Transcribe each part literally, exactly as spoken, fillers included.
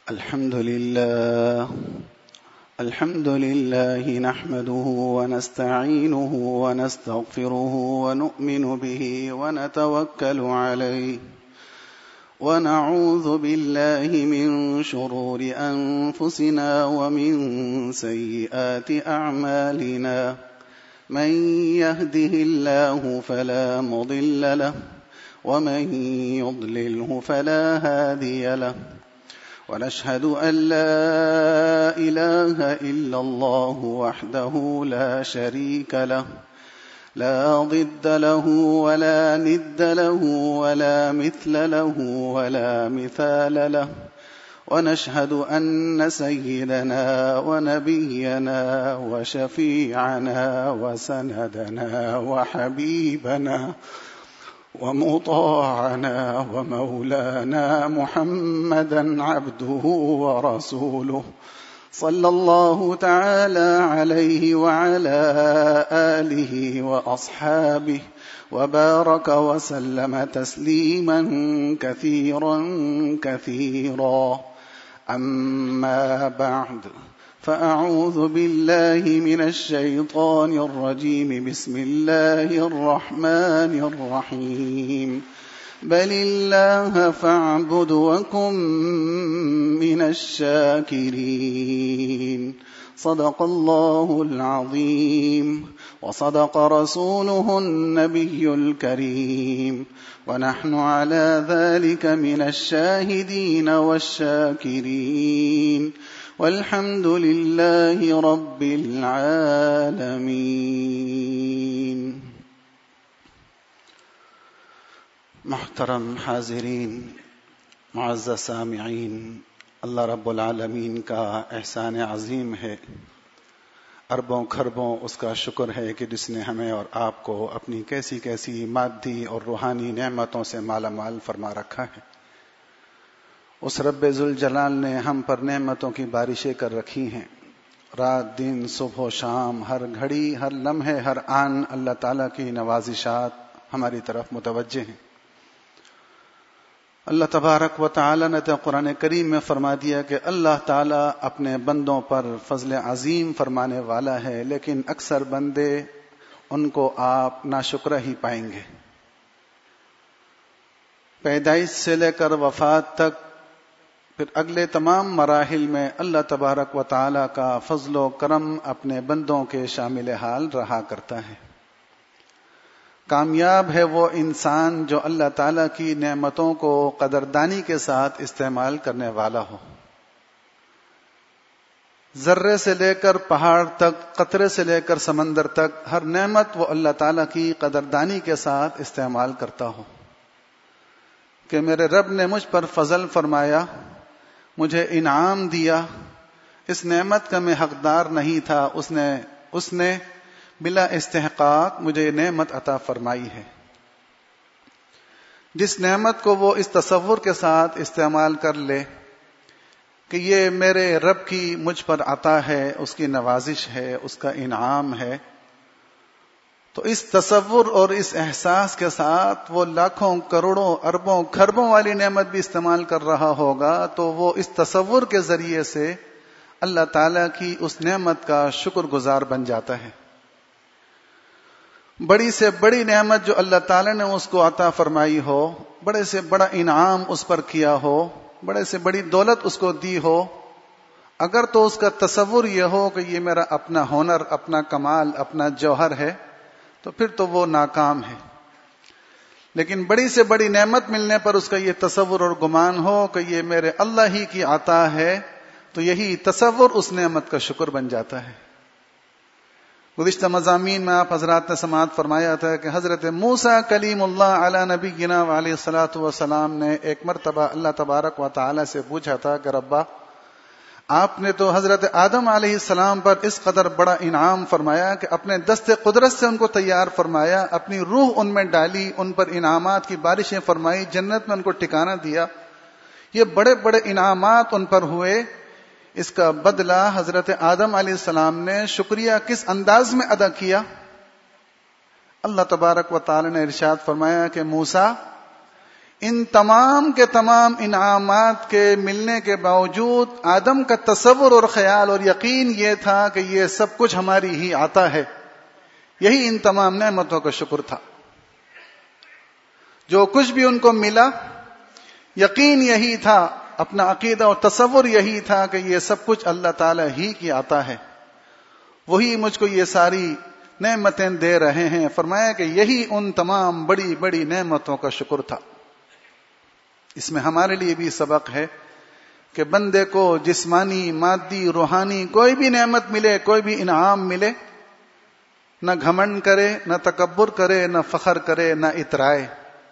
الحمد لله الحمد لله نحمده ونستعينه ونستغفره ونؤمن به ونتوكل عليه ونعوذ بالله من شرور أنفسنا ومن سيئات أعمالنا من يهده الله فلا مضل له ومن يضلله فلا هادي له ونشهد أن لا إله إلا الله وحده لا شريك له لا ضد له ولا ند له ولا مثل له ولا مثال له ونشهد أن سيدنا ونبينا وشفيعنا وسندنا وحبيبنا ومطاعنا ومولانا محمدا عبده ورسوله صلى الله تعالى عليه وعلى آله وأصحابه وبارك وسلم تسليما كثيرا كثيرا. أما بعد فأعوذ بالله من الشيطان الرجيم. بسم الله الرحمن الرحيم. بل الله فاعبد وكن من الشاكرين. صدق الله العظيم وصدق رسوله النبي الكريم ونحن على ذلك من الشاهدين والشاكرين والحمد لله رب العالمين. محترم حاضرین، معزز سامعین، اللہ رب العالمین کا احسان عظیم ہے، اربوں کھربوں اس کا شکر ہے کہ جس نے ہمیں اور آپ کو اپنی کیسی کیسی مادی اور روحانی نعمتوں سے مالا مال فرما رکھا ہے۔ اس رب ذوالجلال نے ہم پر نعمتوں کی بارشیں کر رکھی ہیں۔ رات دن، صبح و شام، ہر گھڑی، ہر لمحے، ہر آن اللہ تعالیٰ کی نوازشات ہماری طرف متوجہ ہیں۔ اللہ تبارک و تعالی نے تو قرآن کریم میں فرما دیا کہ اللہ تعالیٰ اپنے بندوں پر فضل عظیم فرمانے والا ہے، لیکن اکثر بندے ان کو آپ ناشکرہ ہی پائیں گے۔ پیدائش سے لے کر وفات تک، پھر اگلے تمام مراحل میں اللہ تبارک و تعالی کا فضل و کرم اپنے بندوں کے شامل حال رہا کرتا ہے۔ کامیاب ہے وہ انسان جو اللہ تعالیٰ کی نعمتوں کو قدردانی کے ساتھ استعمال کرنے والا ہو۔ ذرے سے لے کر پہاڑ تک، قطرے سے لے کر سمندر تک، ہر نعمت وہ اللہ تعالیٰ کی قدردانی کے ساتھ استعمال کرتا ہو کہ میرے رب نے مجھ پر فضل فرمایا، مجھے انعام دیا، اس نعمت کا میں حقدار نہیں تھا، اس نے اس نے بلا استحقاق مجھے نعمت عطا فرمائی ہے۔ جس نعمت کو وہ اس تصور کے ساتھ استعمال کر لے کہ یہ میرے رب کی مجھ پر عطا ہے، اس کی نوازش ہے، اس کا انعام ہے، تو اس تصور اور اس احساس کے ساتھ وہ لاکھوں کروڑوں اربوں کھربوں والی نعمت بھی استعمال کر رہا ہوگا، تو وہ اس تصور کے ذریعے سے اللہ تعالیٰ کی اس نعمت کا شکر گزار بن جاتا ہے۔ بڑی سے بڑی نعمت جو اللہ تعالیٰ نے اس کو عطا فرمائی ہو، بڑے سے بڑا انعام اس پر کیا ہو، بڑے سے بڑی دولت اس کو دی ہو، اگر تو اس کا تصور یہ ہو کہ یہ میرا اپنا ہنر، اپنا کمال، اپنا جوہر ہے، تو پھر تو وہ ناکام ہے۔ لیکن بڑی سے بڑی نعمت ملنے پر اس کا یہ تصور اور گمان ہو کہ یہ میرے اللہ ہی کی عطا ہے، تو یہی تصور اس نعمت کا شکر بن جاتا ہے۔ گزشتہ مضامین میں آپ حضرات نے سماعت فرمایا تھا کہ حضرت موسیٰ کلیم اللہ علی نبینا علیہ الصلوۃ والسلام نے ایک مرتبہ اللہ تبارک و تعالی سے پوچھا تھا کہ ربا، آپ نے تو حضرت آدم علیہ السلام پر اس قدر بڑا انعام فرمایا کہ اپنے دست قدرت سے ان کو تیار فرمایا، اپنی روح ان میں ڈالی، ان پر انعامات کی بارشیں فرمائی، جنت میں ان کو ٹھکانہ دیا، یہ بڑے بڑے انعامات ان پر ہوئے، اس کا بدلہ حضرت آدم علیہ السلام نے شکریہ کس انداز میں ادا کیا؟ اللہ تبارک و تعالی نے ارشاد فرمایا کہ موسیٰ، ان تمام کے تمام انعامات کے ملنے کے باوجود آدم کا تصور اور خیال اور یقین یہ تھا کہ یہ سب کچھ ہماری ہی عطا ہے. یہی ان تمام نعمتوں کا شکر تھا. جو کچھ بھی ان کو ملا یقین یہی تھا، اپنا عقیدہ اور تصور یہی تھا کہ یہ سب کچھ اللہ تعالی ہی کی عطا ہے، وہی مجھ کو یہ ساری نعمتیں دے رہے ہیں. فرمایا کہ یہی ان تمام بڑی بڑی نعمتوں کا شکر تھا. اس میں ہمارے لیے بھی سبق ہے کہ بندے کو جسمانی، مادی، روحانی کوئی بھی نعمت ملے، کوئی بھی انعام ملے، نہ گھمنڈ کرے، نہ تکبر کرے، نہ فخر کرے، نہ اترائے،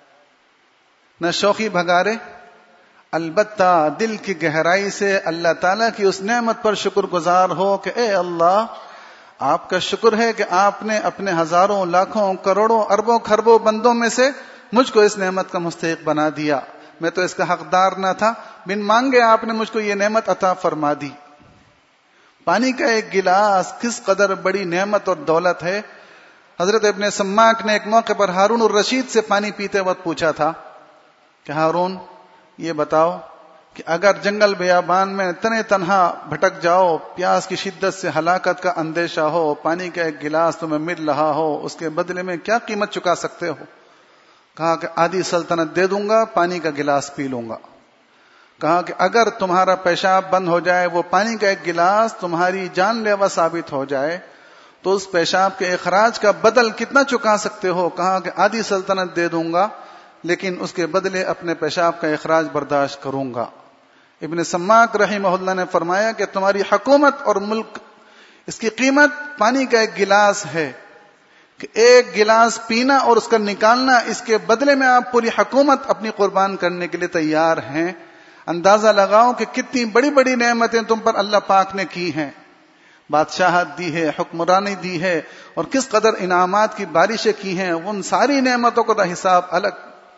نہ شوخی بھگارے. البتہ دل کی گہرائی سے اللہ تعالیٰ کی اس نعمت پر شکر گزار ہو کہ اے اللہ، آپ کا شکر ہے کہ آپ نے اپنے ہزاروں، لاکھوں، کروڑوں، اربوں، خربوں بندوں میں سے مجھ کو اس نعمت کا مستحق بنا دیا. میں تو اس کا حقدار نہ تھا، بن مانگے آپ نے مجھ کو یہ نعمت عطا فرما دی. پانی کا ایک گلاس کس قدر بڑی نعمت اور دولت ہے. حضرت ابن سماک نے ایک موقع پر ہارون الرشید سے پانی پیتے وقت پوچھا تھا کہ ہارون یہ بتاؤ کہ اگر جنگل بیابان میں تنے تنہا بھٹک جاؤ، پیاس کی شدت سے ہلاکت کا اندیشہ ہو، پانی کا ایک گلاس تمہیں مل رہا ہو، اس کے بدلے میں کیا قیمت چکا سکتے ہو؟ کہا کہ آدھی سلطنت دے دوں گا، پانی کا گلاس پی لوں گا. کہا کہ اگر تمہارا پیشاب بند ہو جائے، وہ پانی کا ایک گلاس تمہاری جان لیوا ثابت ہو جائے، تو اس پیشاب کے اخراج کا بدل کتنا چکا سکتے ہو؟ کہا کہ آدھی سلطنت دے دوں گا، لیکن اس کے بدلے اپنے پیشاب کا اخراج برداشت کروں گا. ابن سماک رحمہ اللہ نے فرمایا کہ تمہاری حکومت اور ملک، اس کی قیمت پانی کا ایک گلاس ہے کہ ایک گلاس پینا اور اس کا نکالنا، اس کے بدلے میں آپ پوری حکومت اپنی قربان کرنے کے لیے تیار ہیں. اندازہ لگاؤ کہ کتنی بڑی بڑی نعمتیں تم پر اللہ پاک نے کی ہیں. بادشاہت دی ہے، حکمرانی دی ہے، اور کس قدر انعامات کی بارشیں کی ہیں. ان ساری نعمتوں کا حساب الگ.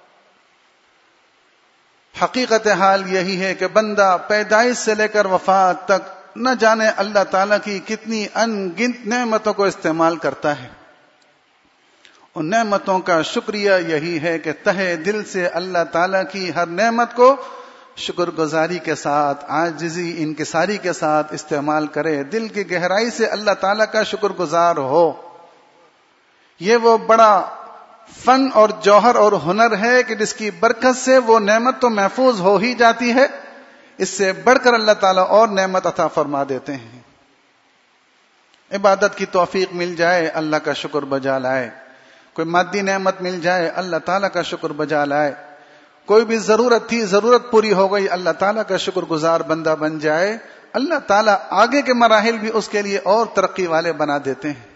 حقیقت حال یہی ہے کہ بندہ پیدائش سے لے کر وفات تک نہ جانے اللہ تعالیٰ کی کتنی ان گنت نعمتوں کو استعمال کرتا ہے. ان نعمتوں کا شکریہ یہی ہے کہ تہہ دل سے اللہ تعالیٰ کی ہر نعمت کو شکر گزاری کے ساتھ، عاجزی، انکساری کے ساتھ استعمال کرے. دل کی گہرائی سے اللہ تعالیٰ کا شکر گزار ہو. یہ وہ بڑا فن اور جوہر اور ہنر ہے کہ جس کی برکت سے وہ نعمت تو محفوظ ہو ہی جاتی ہے، اس سے بڑھ کر اللہ تعالیٰ اور نعمت عطا فرما دیتے ہیں. عبادت کی توفیق مل جائے، اللہ کا شکر بجا لائے. کوئی مادی نعمت مل جائے، اللہ تعالیٰ کا شکر بجا لائے. کوئی بھی ضرورت تھی، ضرورت پوری ہو گئی، اللہ تعالیٰ کا شکر گزار بندہ بن جائے، اللہ تعالیٰ آگے کے مراحل بھی اس کے لیے اور ترقی والے بنا دیتے ہیں.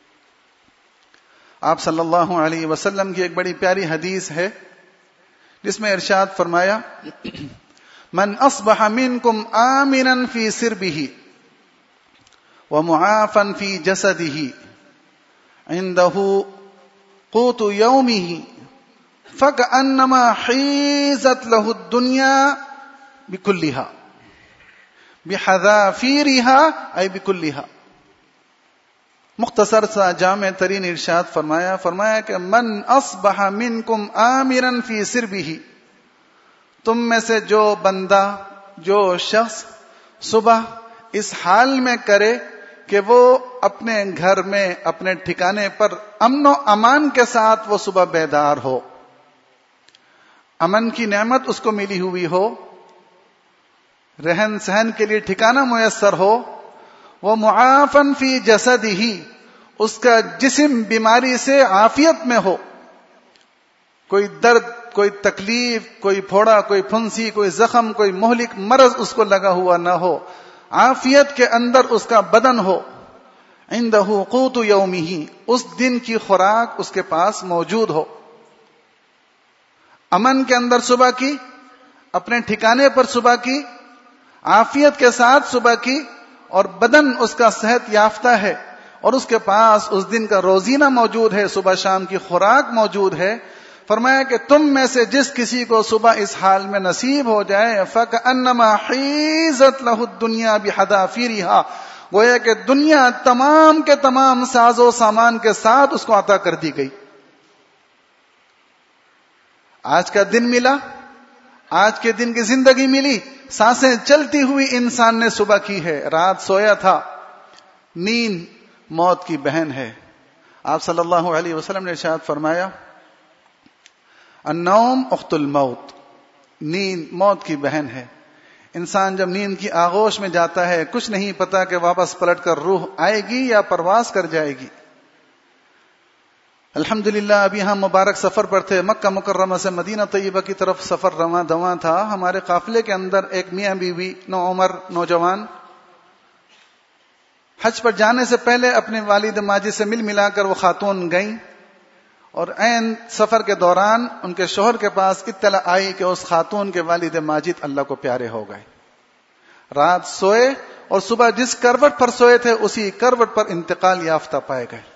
آپ صلی اللہ علیہ وسلم کی ایک بڑی پیاری حدیث ہے جس میں ارشاد فرمایا، من اصبح منکم آمنا فی سربہ ومعافا فی جسدہ عنده قوت یومہ فکأنما حیزت لہ الدنیا بکلہا بحذافیرہا ای بکلہا. مختصر سا جامع ترین ارشاد فرمایا فرمایا کہ من اصبح منکم آمرا فی سربہ، تم میں سے جو بندہ، جو شخص صبح اس حال میں کرے کہ وہ اپنے گھر میں، اپنے ٹھکانے پر امن و امان کے ساتھ وہ صبح بیدار ہو، امن کی نعمت اس کو ملی ہوئی ہو، رہن سہن کے لیے ٹھکانہ میسر ہو، وہ معافن فی جسدہ، اس کا جسم بیماری سے عافیت میں ہو، کوئی درد، کوئی تکلیف، کوئی پھوڑا، کوئی پھنسی، کوئی زخم، کوئی مہلک مرض اس کو لگا ہوا نہ ہو، عافیت کے اندر اس کا بدن ہو. عنده قوت یومہ، اس دن کی خوراک اس کے پاس موجود ہو، امن کے اندر صبح کی، اپنے ٹھکانے پر صبح کی، عافیت کے ساتھ صبح کی، اور بدن اس کا صحت یافتہ ہے، اور اس کے پاس اس دن کا روزینہ موجود ہے، صبح شام کی خوراک موجود ہے. فرمایا کہ تم میں سے جس کسی کو صبح اس حال میں نصیب ہو جائے، فَكَأَنَّمَا حِيزَتْ لَهُ الدُّنْيَا بِحَذَافِيرِهَا، گویا کہ دنیا تمام کے تمام ساز و سامان کے ساتھ اس کو عطا کر دی گئی. آج کا دن ملا، آج کے دن کی زندگی ملی، سانسیں چلتی ہوئی انسان نے صبح کی ہے. رات سویا تھا. نیند موت کی بہن ہے. آپ صلی اللہ علیہ وسلم نے ارشاد فرمایا النوم اخت الموت، نیند موت کی بہن ہے. انسان جب نیند کی آغوش میں جاتا ہے کچھ نہیں پتا کہ واپس پلٹ کر روح آئے گی یا پرواز کر جائے گی. الحمدللہ ابھی ہم مبارک سفر پر تھے، مکہ مکرمہ سے مدینہ طیبہ کی طرف سفر رواں دواں تھا. ہمارے قافلے کے اندر ایک میاں بیوی نو عمر نوجوان حج پر جانے سے پہلے اپنے والد ماجد سے مل ملا کر وہ خاتون گئیں، اور عین سفر کے دوران ان کے شوہر کے پاس اطلاع آئی کہ اس خاتون کے والد ماجد اللہ کو پیارے ہو گئے. رات سوئے اور صبح جس کروٹ پر سوئے تھے اسی کروٹ پر انتقال یافتہ پائے گئے.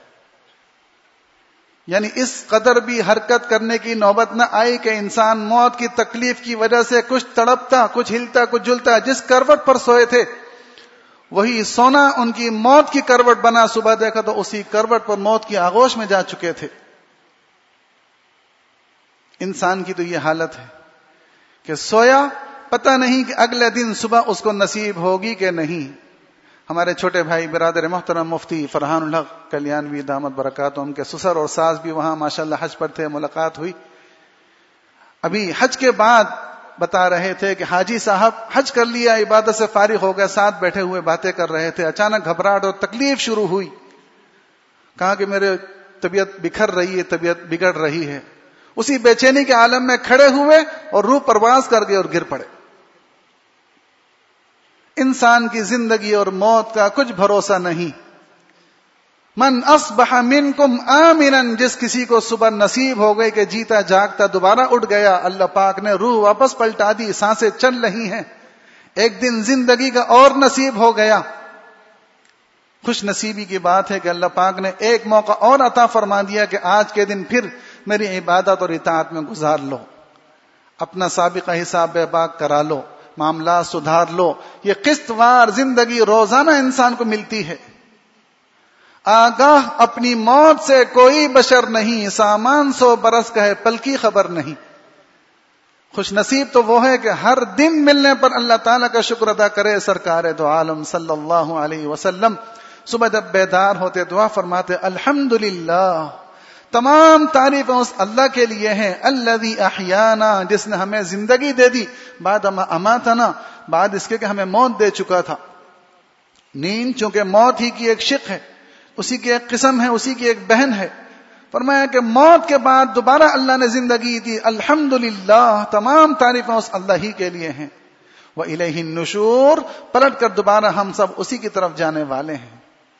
یعنی اس قدر بھی حرکت کرنے کی نوبت نہ آئی کہ انسان موت کی تکلیف کی وجہ سے کچھ تڑپتا، کچھ ہلتا، کچھ جلتا. جس کروٹ پر سوئے تھے وہی سونا ان کی موت کی کروٹ بنا. صبح دیکھا تو اسی کروٹ پر موت کی آغوش میں جا چکے تھے. انسان کی تو یہ حالت ہے کہ سویا، پتہ نہیں کہ اگلے دن صبح اس کو نصیب ہوگی کہ نہیں. ہمارے چھوٹے بھائی برادر محترم مفتی فرحان الحق کلیانوی دامت برکاتہ، ان کے سسر اور ساس بھی وہاں ماشاءاللہ حج پر تھے، ملاقات ہوئی. ابھی حج کے بعد بتا رہے تھے کہ حاجی صاحب حج کر لیا، عبادت سے فارغ ہو گئے، ساتھ بیٹھے ہوئے باتیں کر رہے تھے. اچانک گھبراہٹ اور تکلیف شروع ہوئی. کہا کہ میرے طبیعت بکھر رہی ہے، طبیعت بگڑ رہی ہے. اسی بے چینی کے عالم میں کھڑے ہوئے اور روح پرواز کر گئے اور گر پڑے. انسان کی زندگی اور موت کا کچھ بھروسہ نہیں. من اصبح منکم آمنا، جس کسی کو صبح نصیب ہو گئی کہ جیتا جاگتا دوبارہ اٹھ گیا، اللہ پاک نے روح واپس پلٹا دی، سانسیں چل رہی ہیں، ایک دن زندگی کا اور نصیب ہو گیا. خوش نصیبی کی بات ہے کہ اللہ پاک نے ایک موقع اور عطا فرما دیا کہ آج کے دن پھر میری عبادت اور اطاعت میں گزار لو، اپنا سابقہ حساب بے باک کرا لو، معاملات سدھار لو. یہ قسط وار زندگی روزانہ انسان کو ملتی ہے. آگاہ اپنی موت سے کوئی بشر نہیں، سامان سو برس کا ہے پل کی خبر نہیں. خوش نصیب تو وہ ہے کہ ہر دن ملنے پر اللہ تعالیٰ کا شکر ادا کرے. سرکار دو عالم صلی اللہ علیہ وسلم صبح جب بیدار ہوتے دعا فرماتے الحمدللہ، تمام تعریفیں اس اللہ کے لیے ہیں، الذی احیانا، جس نے ہمیں زندگی دے دی، بعد ما اماتنا، بعد اس کے کہ ہمیں موت دے چکا تھا. نیند چونکہ موت ہی کی ایک شق ہے، اسی کی ایک قسم ہے، اسی کی ایک بہن ہے. فرمایا کہ موت کے بعد دوبارہ اللہ نے زندگی دی. الحمدللہ، تمام تعریفیں اس اللہ ہی کے لیے ہیں. وَإِلَيْهِ النُّشُورُ، پلٹ کر دوبارہ ہم سب اسی کی طرف جانے والے ہیں.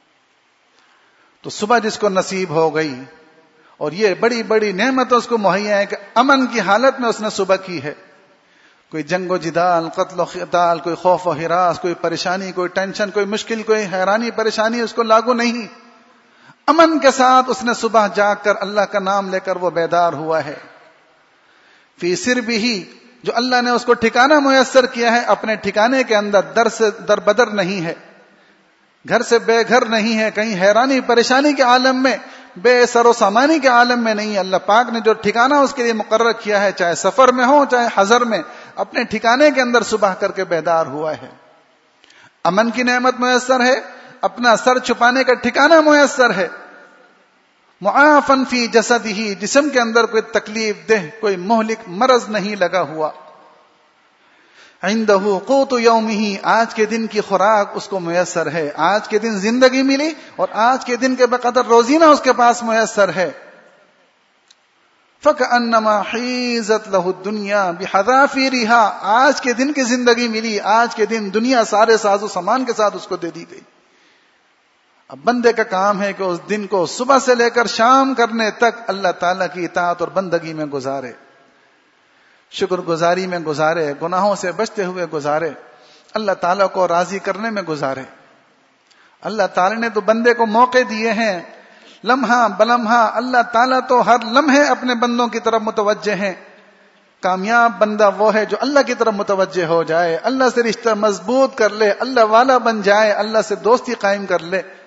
تو صبح جس کو نصیب ہو گئی اور یہ بڑی بڑی نعمت اس کو مہیا ہے کہ امن کی حالت میں اس نے صبح کی ہے. کوئی جنگ و جدال، قتل و قتال، کوئی خوف و ہراس، کوئی پریشانی، کوئی ٹینشن، کوئی مشکل، کوئی حیرانی پریشانی اس کو لاگو نہیں. امن کے ساتھ اس نے صبح جاگ کر اللہ کا نام لے کر وہ بیدار ہوا ہے. فی سربہ، جو اللہ نے اس کو ٹھکانہ میسر کیا ہے، اپنے ٹھکانے کے اندر در سے در بدر نہیں ہے، گھر سے بے گھر نہیں ہے، کہیں حیرانی پریشانی کے عالم میں، بے سر و سامانی کے عالم میں نہیں. اللہ پاک نے جو ٹھکانہ اس کے لیے مقرر کیا ہے، چاہے سفر میں ہو چاہے حضر میں، اپنے ٹھکانے کے اندر صبح کر کے بیدار ہوا ہے. امن کی نعمت میسر ہے، اپنا سر چھپانے کا ٹھکانہ میسر ہے. معافن فی جسدہ، جسم کے اندر کوئی تکلیف دہ، کوئی مہلک مرض نہیں لگا ہوا. عندہ قوت یومہ، آج کے دن کی خوراک اس کو میسر ہے، آج کے دن زندگی ملی اور آج کے دن کے بقدر روزینہ اس کے پاس میسر ہے. فَكَأَنَّمَا حِيزَتْ لَهُ الدُّنْيَا بِحَذَافِيرِهَا، آج کے دن کی زندگی ملی، آج کے دن دنیا سارے ساز و سامان کے ساتھ اس کو دے دی گئی. اب بندے کا کام ہے کہ اس دن کو صبح سے لے کر شام کرنے تک اللہ تعالیٰ کی اطاعت اور بندگی میں گزارے، شکر گزاری میں گزارے، گناہوں سے بچتے ہوئے گزارے، اللہ تعالیٰ کو راضی کرنے میں گزارے. اللہ تعالیٰ نے تو بندے کو موقع دیے ہیں، لمحہ بلمحہ اللہ تعالیٰ تو ہر لمحے اپنے بندوں کی طرف متوجہ ہیں. کامیاب بندہ وہ ہے جو اللہ کی طرف متوجہ ہو جائے، اللہ سے رشتہ مضبوط کر لے، اللہ والا بن جائے، اللہ سے دوستی قائم کر لے.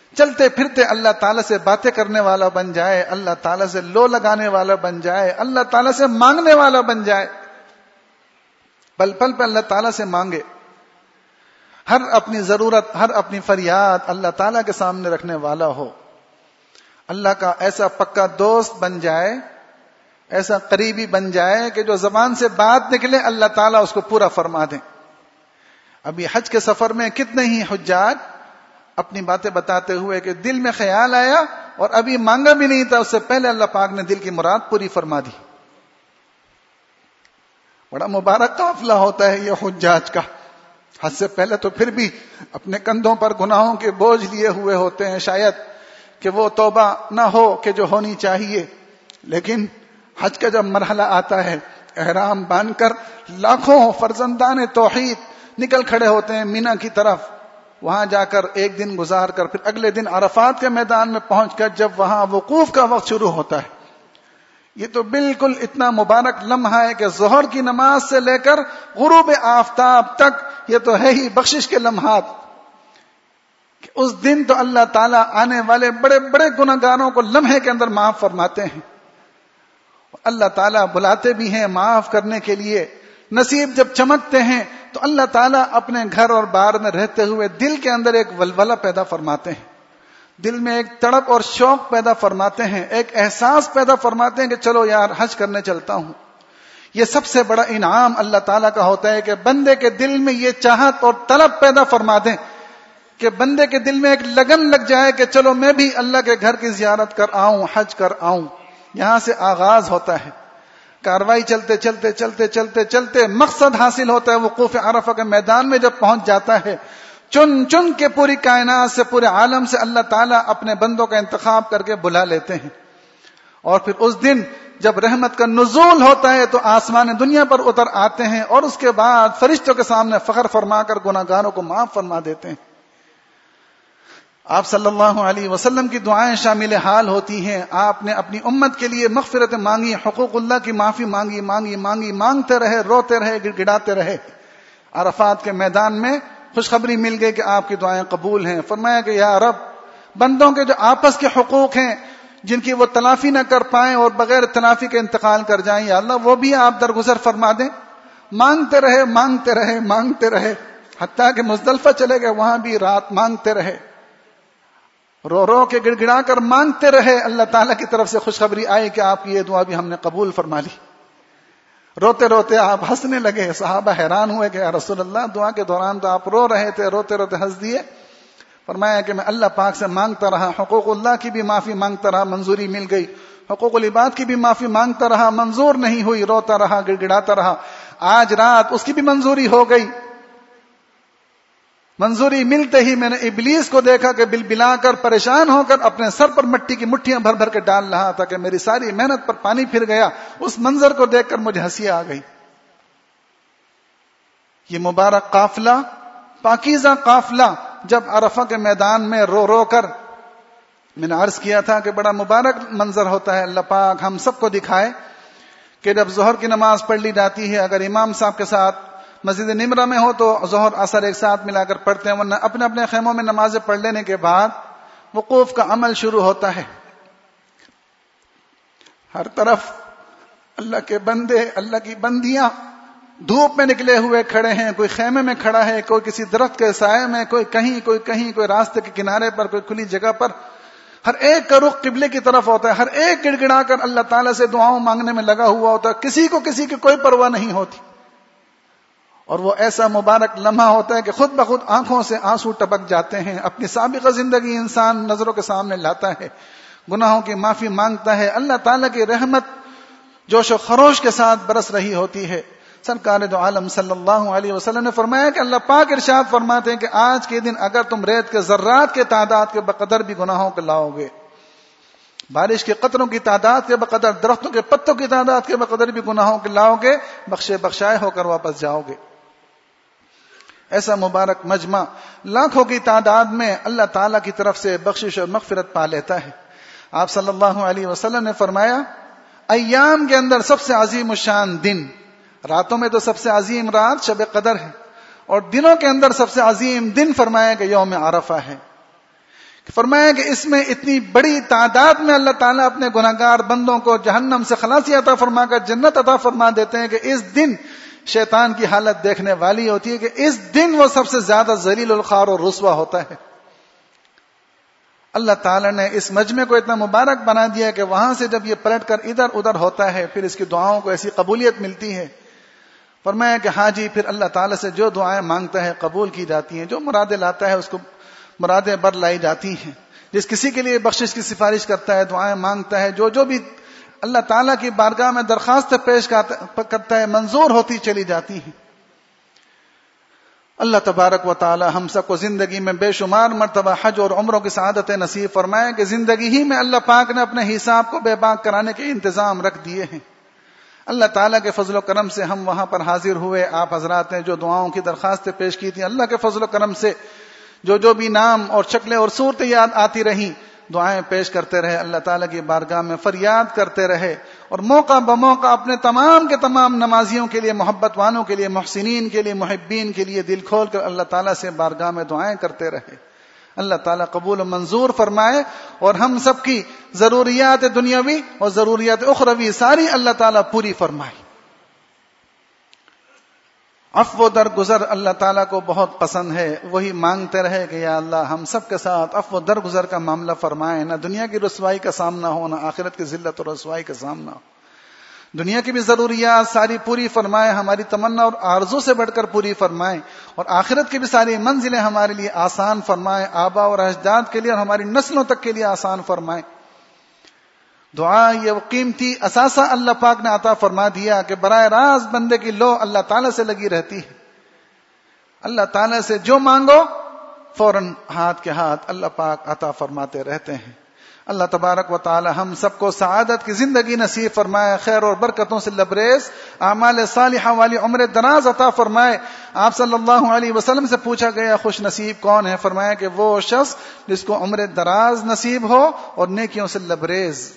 چلتے پھرتے اللہ تعالیٰ سے باتیں کرنے والا بن جائے، اللہ تعالیٰ سے لو لگانے والا بن جائے، اللہ تعالیٰ سے مانگنے والا بن جائے، پل پل پہ اللہ تعالیٰ سے مانگے، ہر اپنی ضرورت، ہر اپنی فریاد اللہ تعالیٰ کے سامنے رکھنے والا ہو، اللہ کا ایسا پکا دوست بن جائے، ایسا قریبی بن جائے کہ جو زبان سے بات نکلے اللہ تعالیٰ اس کو پورا فرما دیں۔ ابھی حج کے سفر میں کتنے ہی حجاج اپنی باتیں بتاتے ہوئے کہ دل میں خیال آیا اور ابھی مانگا بھی نہیں تھا، اس سے پہلے اللہ پاک نے دل کی مراد پوری فرما دی۔ بڑا مبارک قافلہ ہوتا ہے یہ حجاج کا، حج سے پہلے تو پھر بھی اپنے کندھوں پر گناہوں کے بوجھ لیے ہوئے ہوتے ہیں، شاید کہ وہ توبہ نہ ہو کہ جو ہونی چاہیے، لیکن حج کا جب مرحلہ آتا ہے احرام باندھ کر لاکھوں فرزندان توحید نکل کھڑے ہوتے ہیں مینا کی طرف، وہاں جا کر ایک دن گزار کر پھر اگلے دن عرفات کے میدان میں پہنچ کر جب وہاں وقوف کا وقت شروع ہوتا ہے، یہ تو بالکل اتنا مبارک لمحہ ہے کہ ظہر کی نماز سے لے کر غروب آفتاب تک یہ تو ہے ہی بخشش کے لمحات، کہ اس دن تو اللہ تعالیٰ آنے والے بڑے بڑے گناہگاروں کو لمحے کے اندر معاف فرماتے ہیں، اللہ تعالیٰ بلاتے بھی ہیں معاف کرنے کے لیے۔ نصیب جب چمکتے ہیں تو اللہ تعالیٰ اپنے گھر اور بار میں رہتے ہوئے دل کے اندر ایک ولولہ پیدا فرماتے ہیں، دل میں ایک تڑپ اور شوق پیدا فرماتے ہیں، ایک احساس پیدا فرماتے ہیں کہ چلو یار حج کرنے چلتا ہوں۔ یہ سب سے بڑا انعام اللہ تعالیٰ کا ہوتا ہے کہ بندے کے دل میں یہ چاہت اور طلب پیدا فرما دیں کہ بندے کے دل میں ایک لگن لگ جائے کہ چلو میں بھی اللہ کے گھر کی زیارت کر آؤں، حج کر آؤں۔ یہاں سے آغاز ہوتا ہے، کاروائی چلتے چلتے چلتے چلتے چلتے مقصد حاصل ہوتا ہے، وقوف عرفہ کے میدان میں جب پہنچ جاتا ہے، چن چن کے پوری کائنات سے، پورے عالم سے اللہ تعالیٰ اپنے بندوں کا انتخاب کر کے بلا لیتے ہیں، اور پھر اس دن جب رحمت کا نزول ہوتا ہے تو آسمان دنیا پر اتر آتے ہیں، اور اس کے بعد فرشتوں کے سامنے فخر فرما کر گناہگاروں کو معاف فرما دیتے ہیں۔ آپ صلی اللہ علیہ وسلم کی دعائیں شامل حال ہوتی ہیں، آپ نے اپنی امت کے لیے مغفرت مانگی، حقوق اللہ کی معافی مانگی مانگی مانگی مانگتے رہے، روتے رہے، گڑ گڑاتے رہے۔ عرفات کے میدان میں خوشخبری مل گئی کہ آپ کی دعائیں قبول ہیں۔ فرمایا کہ یا رب، بندوں کے جو آپس کے حقوق ہیں جن کی وہ تلافی نہ کر پائیں اور بغیر تلافی کے انتقال کر جائیں، یا اللہ وہ بھی آپ درگزر فرما دیں۔ مانگتے رہے مانگتے رہے مانگتے رہے حتیٰ کہ مزدلفہ چلے گئے، وہاں بھی رات مانگتے رہے، رو رو کے گڑ گڑا کر مانگتے رہے۔ اللہ تعالیٰ کی طرف سے خوشخبری آئی کہ آپ کی یہ دعا بھی ہم نے قبول فرما لی۔ روتے روتے آپ ہنسنے لگے، صحابہ حیران ہوئے کہ یا رسول اللہ، دعا کے دوران تو آپ رو رہے تھے، روتے روتے ہنس دیے۔ فرمایا کہ میں اللہ پاک سے مانگتا رہا، حقوق اللہ کی بھی معافی مانگتا رہا، منظوری مل گئی، حقوق العباد کی بھی معافی مانگتا رہا، منظور نہیں ہوئی، روتا رہا، گڑ گڑاتا رہا۔ آج رات اس کی بھی منظوری ہو گئی۔ منظوری ملتے ہی میں نے ابلیس کو دیکھا کہ بل بلا کر پریشان ہو کر اپنے سر پر مٹی کی مٹھیاں بھر بھر کے ڈال رہا تھا کہ میری ساری محنت پر پانی پھر گیا۔ اس منظر کو دیکھ کر مجھے ہنسی آ گئی۔ یہ مبارک قافلہ، پاکیزہ قافلہ جب عرفہ کے میدان میں رو رو کر، میں نے عرض کیا تھا کہ بڑا مبارک منظر ہوتا ہے، اللہ پاک ہم سب کو دکھائے کہ جب ظہر کی نماز پڑھ لی جاتی ہے، اگر امام صاحب کے ساتھ مسجد نمرہ میں ہو تو ظہر عصر ایک ساتھ ملا کر پڑھتے ہیں، ورنہ اپنے اپنے خیموں میں نمازیں پڑھ لینے کے بعد وقوف کا عمل شروع ہوتا ہے۔ ہر طرف اللہ کے بندے، اللہ کی بندیاں دھوپ میں نکلے ہوئے کھڑے ہیں، کوئی خیمے میں کھڑا ہے، کوئی کسی درخت کے سائے میں، کوئی کہیں کوئی کہیں کوئی راستے کے کنارے پر، کوئی کھلی جگہ پر۔ ہر ایک کا رخ قبلے کی طرف ہوتا ہے، ہر ایک گڑ گڑا کر اللہ تعالیٰ سے دعاؤں مانگنے میں لگا ہوا ہوتا ہے، کسی کو کسی کی کوئی پرواہ نہیں ہوتی۔ اور وہ ایسا مبارک لمحہ ہوتا ہے کہ خود بخود آنکھوں سے آنسو ٹپک جاتے ہیں۔ اپنی سابقہ زندگی انسان نظروں کے سامنے لاتا ہے، گناہوں کی معافی مانگتا ہے، اللہ تعالیٰ کی رحمت جوش و خروش کے ساتھ برس رہی ہوتی ہے۔ سرکار دو عالم صلی اللہ علیہ وسلم نے فرمایا کہ اللہ پاک ارشاد فرماتے ہیں کہ آج کے دن اگر تم ریت کے ذرات کے تعداد کے بقدر بھی گناہوں کو لاؤ گے، بارش کے قطروں کی تعداد کے بقدر، درختوں کے پتوں کی تعداد کے بقدر بھی گناہوں کے لاؤ گے، بخشے بخشائے ہو کر واپس جاؤ گے۔ ایسا مبارک مجمع لاکھوں کی تعداد میں اللہ تعالیٰ کی طرف سے بخشش اور مغفرت پا لیتا ہے۔ آپ صلی اللہ علیہ وسلم نے فرمایا ایام کے اندر سب سے عظیم الشان دن، راتوں میں تو سب سے عظیم رات شب قدر ہے، اور دنوں کے اندر سب سے عظیم دن فرمایا کہ یوم عرفہ ہے، فرمایا کہ اس میں اتنی بڑی تعداد میں اللہ تعالیٰ اپنے گناہگار بندوں کو جہنم سے خلاصی عطا فرما کر جنت عطا فرما دیتے ہیں کہ اس دن شیطان کی حالت دیکھنے والی ہوتی ہے کہ اس دن وہ سب سے زیادہ ذلیل الخوار اور رسوا ہوتا ہے. اللہ تعالیٰ نے اس مجمع کو اتنا مبارک بنا دیا کہ وہاں سے جب یہ پلٹ کر ادھر ادھر ہوتا ہے پھر اس کی دعاؤں کو ایسی قبولیت ملتی ہے. فرمایا کہ ہاں جی پھر اللہ تعالیٰ سے جو دعائیں مانگتا ہے قبول کی جاتی ہیں, جو مرادیں لاتا ہے اس کو مرادیں بر لائی جاتی ہیں. جس کسی کے لیے بخشش کی سفارش کرتا ہے, دعائیں مانگتا ہے, جو جو بھی اللہ تعالیٰ کی بارگاہ میں درخواست پیش کرتا ہے منظور ہوتی چلی جاتی ہیں. اللہ تبارک و تعالی ہم سب کو زندگی میں بے شمار مرتبہ حج اور عمروں کی سعادت نصیب فرمائے کہ زندگی ہی میں اللہ پاک نے اپنے حساب کو بے باک کرانے کے انتظام رکھ دیے ہیں. اللہ تعالیٰ کے فضل و کرم سے ہم وہاں پر حاضر ہوئے. آپ حضرات نے جو دعاؤں کی درخواستیں پیش کی تھیں, اللہ کے فضل و کرم سے جو جو بھی نام اور شکلیں اور صورتیں یاد آتی رہیں دعائیں پیش کرتے رہے, اللہ تعالیٰ کی بارگاہ میں فریاد کرتے رہے, اور موقع بموقع اپنے تمام کے تمام نمازیوں کے لیے, محبت وانوں کے لیے, محسنین کے لیے, محبین کے لیے دل کھول کر اللہ تعالیٰ سے بارگاہ میں دعائیں کرتے رہے. اللہ تعالیٰ قبول و منظور فرمائے اور ہم سب کی ضروریات دنیاوی اور ضروریات اخروی ساری اللہ تعالیٰ پوری فرمائے. عفو در گزر اللہ تعالیٰ کو بہت پسند ہے. وہی مانگتے رہے کہ یا اللہ ہم سب کے ساتھ عفو در گزر کا معاملہ فرمائے, نہ دنیا کی رسوائی کا سامنا ہو, نہ آخرت کی ذلت اور رسوائی کا سامنا ہو. دنیا کی بھی ضروریات ساری پوری فرمائے, ہماری تمنا اور آرزو سے بڑھ کر پوری فرمائے, اور آخرت کی بھی ساری منزلیں ہمارے لیے آسان فرمائے, آبا اور اجداد کے لیے اور ہماری نسلوں تک کے لیے آسان فرمائے. دعا یہ قیمتی اثاثہ اللہ پاک نے عطا فرما دیا کہ براہ راست بندے کی لو اللہ تعالیٰ سے لگی رہتی ہے. اللہ تعالیٰ سے جو مانگو فوراً ہاتھ کے ہاتھ اللہ پاک عطا فرماتے رہتے ہیں. اللہ تبارک و تعالی ہم سب کو سعادت کی زندگی نصیب فرمائے, خیر اور برکتوں سے لبریز اعمال صالحہ والی عمر دراز عطا فرمائے. آپ صلی اللہ علیہ وسلم سے پوچھا گیا خوش نصیب کون ہے؟ فرمایا کہ وہ شخص جس کو عمر دراز نصیب ہو اور نیکیوں سے لبریز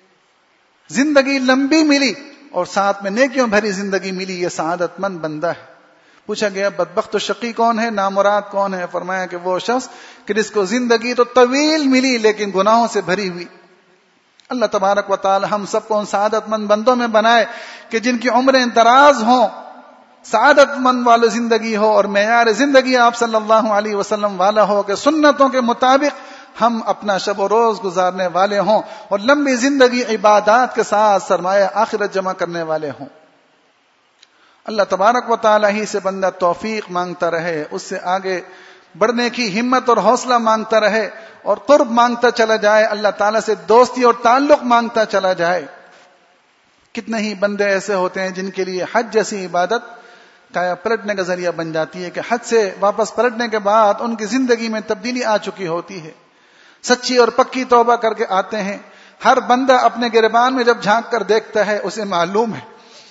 زندگی لمبی ملی اور ساتھ میں نیکیوں بھری زندگی ملی, یہ سعادت مند بندہ ہے. پوچھا گیا بدبخت و شقی کون ہے, نامراد کون ہے؟ فرمایا کہ وہ شخص کہ جس کو زندگی تو طویل ملی لیکن گناہوں سے بھری ہوئی. اللہ تبارک و تعالی ہم سب کو ان سعادت مند بندوں میں بنائے کہ جن کی عمریں دراز ہوں, سعادت مند والی زندگی ہو اور معیار زندگی آپ صلی اللہ علیہ وسلم والا ہو کہ سنتوں کے مطابق ہم اپنا شب و روز گزارنے والے ہوں اور لمبی زندگی عبادات کے ساتھ سرمایہ آخرت جمع کرنے والے ہوں. اللہ تبارک و تعالی ہی سے بندہ توفیق مانگتا رہے, اس سے آگے بڑھنے کی ہمت اور حوصلہ مانگتا رہے اور قرب مانگتا چلا جائے, اللہ تعالی سے دوستی اور تعلق مانگتا چلا جائے. کتنے ہی بندے ایسے ہوتے ہیں جن کے لیے حج جیسی عبادت کایا پلٹنے کا ذریعہ بن جاتی ہے کہ حج سے واپس پلٹنے کے بعد ان کی زندگی میں تبدیلی آ چکی ہوتی ہے, سچی اور پکی توبہ کر کے آتے ہیں. ہر بندہ اپنے گریبان میں جب جھانک کر دیکھتا ہے اسے معلوم ہے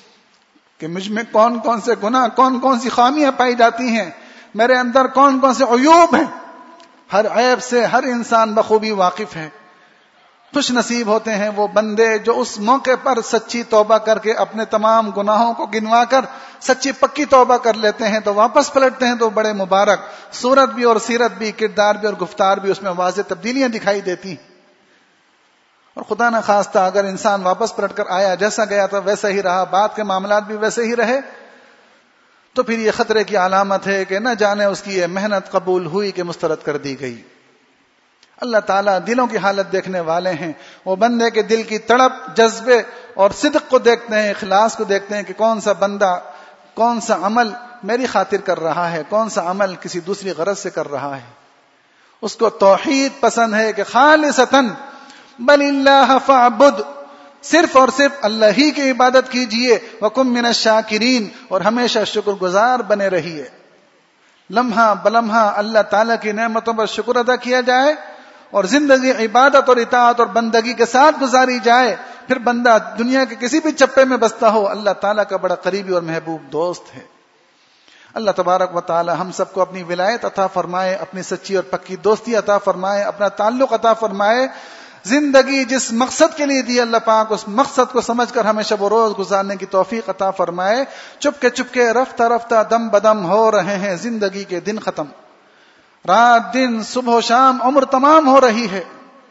کہ مجھ میں کون کون سے گناہ, کون کون سی خامیاں پائی جاتی ہیں, میرے اندر کون کون سے عیوب ہیں. ہر عیب سے ہر انسان بخوبی واقف ہے. خوش نصیب ہوتے ہیں وہ بندے جو اس موقع پر سچی توبہ کر کے اپنے تمام گناہوں کو گنوا کر سچی پکی توبہ کر لیتے ہیں تو واپس پلٹتے ہیں تو بڑے مبارک. صورت بھی اور سیرت بھی, کردار بھی اور گفتار بھی اس میں واضح تبدیلیاں دکھائی دیتی ہیں. اور خدا نہ خواستہ اگر انسان واپس پلٹ کر آیا, جیسا گیا تھا ویسا ہی رہا, بات کے معاملات بھی ویسے ہی رہے, تو پھر یہ خطرے کی علامت ہے کہ نہ جانے اس کی یہ محنت قبول ہوئی کہ مسترد کر دی گئی. اللہ تعالیٰ دلوں کی حالت دیکھنے والے ہیں. وہ بندے کے دل کی تڑپ, جذبے اور صدق کو دیکھتے ہیں, اخلاص کو دیکھتے ہیں کہ کون سا بندہ کون سا عمل میری خاطر کر رہا ہے, کون سا عمل کسی دوسری غرض سے کر رہا ہے. اس کو توحید پسند ہے کہ خالصتاً بل اللہ فاعبد, صرف اور صرف اللہ ہی کی عبادت کیجئے. وکم من الشاکرین, اور ہمیشہ شکر گزار بنے رہیے. لمحہ بلمحہ اللہ تعالیٰ کی نعمتوں پر شکر ادا کیا جائے اور زندگی عبادت اور اطاعت اور بندگی کے ساتھ گزاری جائے. پھر بندہ دنیا کے کسی بھی چپے میں بستا ہو, اللہ تعالیٰ کا بڑا قریبی اور محبوب دوست ہے. اللہ تبارک و تعالی ہم سب کو اپنی ولایت عطا فرمائے, اپنی سچی اور پکی دوستی عطا فرمائے, اپنا تعلق عطا فرمائے. زندگی جس مقصد کے لیے دی اللہ پاک اس مقصد کو سمجھ کر ہمیں شب و روز گزارنے کی توفیق عطا فرمائے. چپ کے چپ کے رفتہ رفتہ دم بدم ہو رہے ہیں زندگی کے دن ختم. رات دن صبح و شام عمر تمام ہو رہی ہے،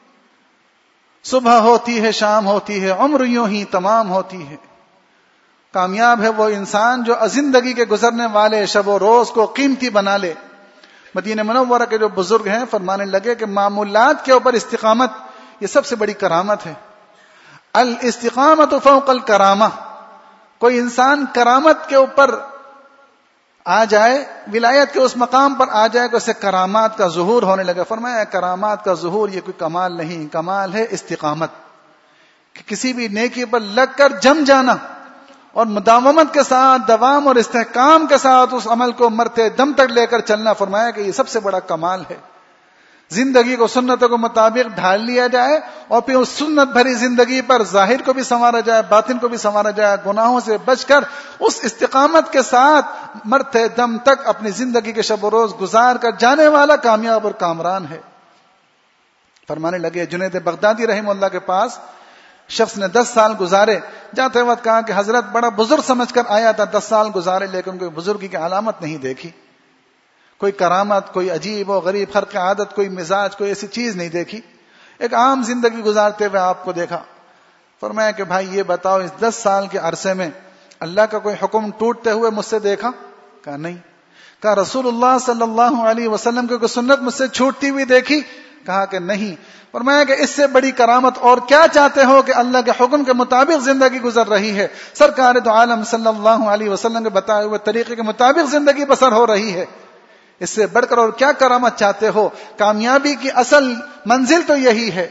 صبح ہوتی ہے شام ہوتی ہے، عمر یوں ہی تمام ہوتی ہے۔ کامیاب ہے وہ انسان جو زندگی کے گزرنے والے شب و روز کو قیمتی بنا لے۔ مدینہ منورہ کے جو بزرگ ہیں فرمانے لگے کہ معمولات کے اوپر استقامت یہ سب سے بڑی کرامت ہے۔ الاستقامت فوق الکرامہ، کوئی انسان کرامت کے اوپر آ جائے، ولایت کے اس مقام پر آ جائے کہ اسے کرامات کا ظہور ہونے لگے۔ فرمایا کرامات کا ظہور یہ کوئی کمال نہیں، کمال ہے استقامت، کہ کسی بھی نیکی پر لگ کر جم جانا اور مداومت کے ساتھ، دوام اور استحکام کے ساتھ اس عمل کو مرتے دم تک لے کر چلنا۔ فرمایا کہ یہ سب سے بڑا کمال ہے۔ زندگی کو سنتوں کے مطابق ڈھال لیا جائے اور پھر اس سنت بھری زندگی پر ظاہر کو بھی سنوارا جائے، باطن کو بھی سنوارا جائے، گناہوں سے بچ کر اس استقامت کے ساتھ مرتے دم تک اپنی زندگی کے شب و روز گزار کر جانے والا کامیاب اور کامران ہے۔ فرمانے لگے جنید بغدادی رحمہ اللہ کے پاس شخص نے دس سال گزارے، جاتے وقت کہا کہ حضرت بڑا بزرگ سمجھ کر آیا تھا، دس سال گزارے لیکن کوئی بزرگی کی علامت نہیں دیکھی، کوئی کرامت، کوئی عجیب و غریب خرق عادت، کوئی مزاج، کوئی ایسی چیز نہیں دیکھی، ایک عام زندگی گزارتے ہوئے آپ کو دیکھا۔ فرمایا کہ بھائی یہ بتاؤ اس دس سال کے عرصے میں اللہ کا کوئی حکم ٹوٹتے ہوئے مجھ سے دیکھا؟ کہا نہیں۔ کہا رسول اللہ صلی اللہ علیہ وسلم کی کوئی سنت مجھ سے چھوٹتی ہوئی دیکھی؟ کہا کہ نہیں۔ فرمایا کہ اس سے بڑی کرامت اور کیا چاہتے ہو کہ اللہ کے حکم کے مطابق زندگی گزر رہی ہے، سرکار دو عالم صلی اللہ علیہ وسلم کے بتائے ہوئے طریقے کے مطابق زندگی بسر ہو رہی ہے، اس سے بڑھ کر اور کیا کرامت چاہتے ہو؟ کامیابی کی اصل منزل تو یہی ہے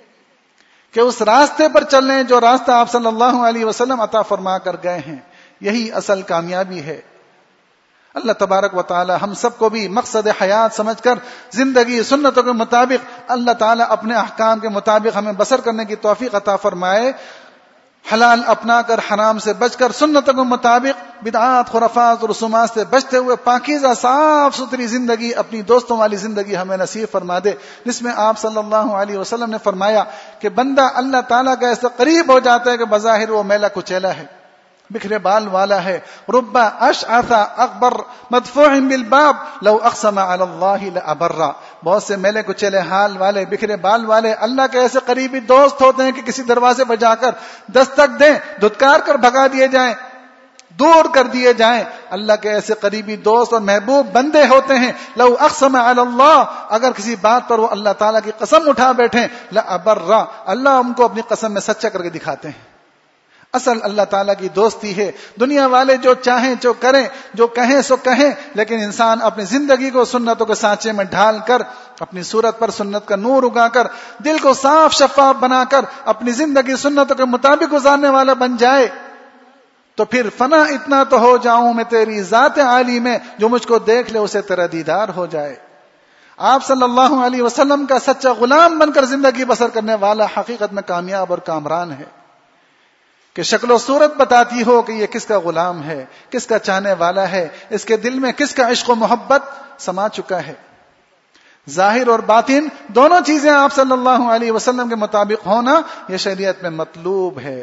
کہ اس راستے پر چلیں جو راستہ آپ صلی اللہ علیہ وسلم عطا فرما کر گئے ہیں، یہی اصل کامیابی ہے۔ اللہ تبارک و تعالی ہم سب کو بھی مقصد حیات سمجھ کر زندگی سنتوں کے مطابق اللہ تعالی اپنے احکام کے مطابق ہمیں بسر کرنے کی توفیق عطا فرمائے، حلال اپنا کر حرام سے بچ کر سنتوں کے مطابق بدعات، خرافات اور رسومات سے بچتے ہوئے پاکیزہ صاف ستھری زندگی، اپنی دوستوں والی زندگی ہمیں نصیب فرما دے، جس میں آپ صلی اللہ علیہ وسلم نے فرمایا کہ بندہ اللہ تعالیٰ کا ایسے قریب ہو جاتا ہے کہ بظاہر وہ میلا کچیلا ہے، بکھرے بال والا ہے، رب اشعث اکبر مدفوع بالباب لو اقسم علی اللہ لابرا، بہت سے میلے کچیلے حال والے، بکھرے بال والے اللہ کے ایسے قریبی دوست ہوتے ہیں کہ کسی دروازے پر جا کر دستک دیں، دھتکار کر بھگا دیے جائیں، دور کر دیے جائیں۔ اللہ کے ایسے قریبی دوست اور محبوب بندے ہوتے ہیں، لو اقسم علی اللہ، اگر کسی بات پر وہ اللہ تعالیٰ کی قسم اٹھا بیٹھیں، لابرا، اللہ ان کو اپنی قسم میں سچا کر کے دکھاتے ہیں۔ اصل اللہ تعالیٰ کی دوستی ہے۔ دنیا والے جو چاہیں جو کریں، جو کہیں سو کہیں، لیکن انسان اپنی زندگی کو سنتوں کے سانچے میں ڈھال کر، اپنی صورت پر سنت کا نور اگا کر، دل کو صاف شفاف بنا کر اپنی زندگی سنتوں کے مطابق گزارنے والا بن جائے تو پھر فنا اتنا تو ہو جاؤں میں تیری ذات عالی میں، جو مجھ کو دیکھ لے اسے تیرا دیدار ہو جائے۔ آپ صلی اللہ علیہ وسلم کا سچا غلام بن کر زندگی بسر کرنے والا حقیقت میں کامیاب اور کامران ہے، کہ شکل و صورت بتاتی ہو کہ یہ کس کا غلام ہے، کس کا چاہنے والا ہے، اس کے دل میں کس کا عشق و محبت سما چکا ہے۔ ظاہر اور باطن دونوں چیزیں آپ صلی اللہ علیہ وسلم کے مطابق ہونا یہ شریعت میں مطلوب ہے۔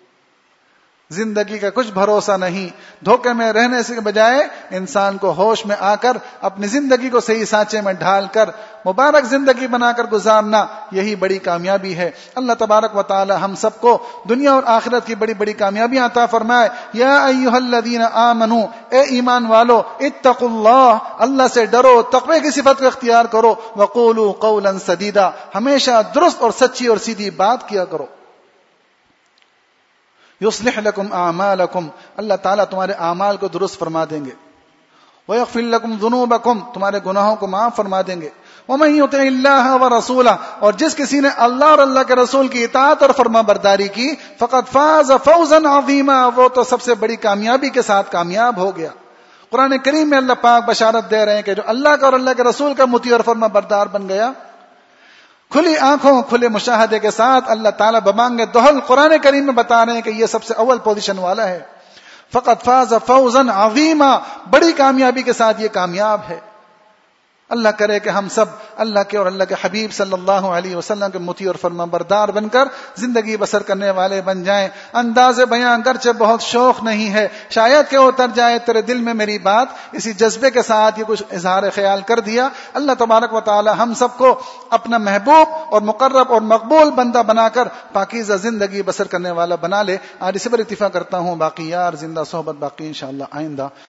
زندگی کا کچھ بھروسہ نہیں، دھوکے میں رہنے سے بجائے انسان کو ہوش میں آ کر اپنی زندگی کو صحیح سانچے میں ڈھال کر مبارک زندگی بنا کر گزارنا، یہی بڑی کامیابی ہے۔ اللہ تبارک و تعالی ہم سب کو دنیا اور آخرت کی بڑی بڑی کامیابیاں عطا فرمائے۔ یا ایھا الذین آمنوا، اے ایمان والو، اتقوا اللہ، اللہ سے ڈرو، تقوی کی صفت کو اختیار کرو، وقولوا قولا سدیدا، ہمیشہ درست اور سچی اور سیدھی بات کیا کرو۔ یصلح لکم اعمالکم، اللہ تعالیٰ تمہارے اعمال کو درست فرما دیں گے۔ ویغفر لکم ذنوبکم، تمہارے گناہوں کو معاف فرما دیں گے۔ ومن یطع اللہ ورسولہ، اور جس کسی نے اللہ اور اللہ کے رسول کی اطاعت اور فرما برداری کی، فقد فاز فوزا عظیما، وہ تو سب سے بڑی کامیابی کے ساتھ کامیاب ہو گیا۔ قرآن کریم میں اللہ پاک بشارت دے رہے ہیں کہ جو اللہ کا اور اللہ کے رسول کا مطیع اور فرما بردار بن گیا، کھلی آنکھوں کھلے مشاہدے کے ساتھ اللہ تعالیٰ بمانگ دہل قرآن کریم میں بتا رہے ہیں کہ یہ سب سے اول پوزیشن والا ہے۔ فقط فاز فوزا عظیما، بڑی کامیابی کے ساتھ یہ کامیاب ہے۔ اللہ کرے کہ ہم سب اللہ کے اور اللہ کے حبیب صلی اللہ علیہ وسلم کے مطیع اور فرما بردار بن کر زندگی بسر کرنے والے بن جائیں. انداز بیاں گرچہ بہت شوق نہیں ہے, شاید کہ اتر جائے تیرے دل میں میری بات, اسی جذبے کے ساتھ یہ کچھ اظہار خیال کر دیا. اللہ تبارک و تعالی ہم سب کو اپنا محبوب اور مقرب اور مقبول بندہ بنا کر پاکیزہ زندگی بسر کرنے والا بنا لے. آج اسی پر اتفاق کرتا ہوں, باقی یار زندہ صحبت باقی انشاءاللہ آئندہ.